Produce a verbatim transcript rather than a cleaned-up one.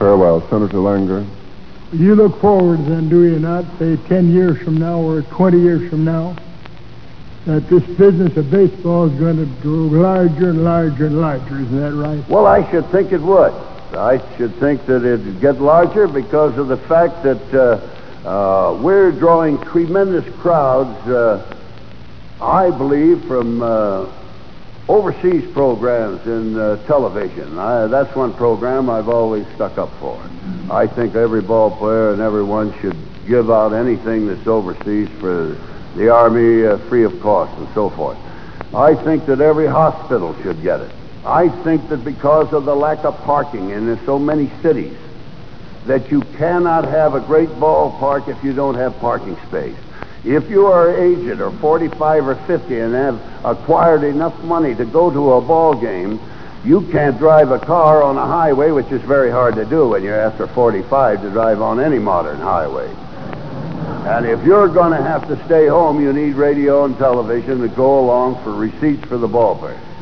farewell. Senator Langer. You look forward then, do you not, say ten years from now or twenty years from now, that this business of baseball is going to grow larger and larger and larger, isn't that right? Well, I should think it would. I should think that it'd get larger because of the fact that uh, uh, we're drawing tremendous crowds, uh, I believe, from uh, overseas programs in uh, television. I, that's one program I've always stuck up for. I think every ball player and everyone should give out anything that's overseas for the Army uh, free of cost and so forth. I think that every hospital should get it. I think that because of the lack of parking in so many cities, that you cannot have a great ballpark if you don't have parking space. If you are aged or forty-five or fifty and have acquired enough money to go to a ball game, you can't drive a car on a highway, which is very hard to do when you're after forty-five to drive on any modern highway. And if you're going to have to stay home, you need radio and television to go along for receipts for the ball players.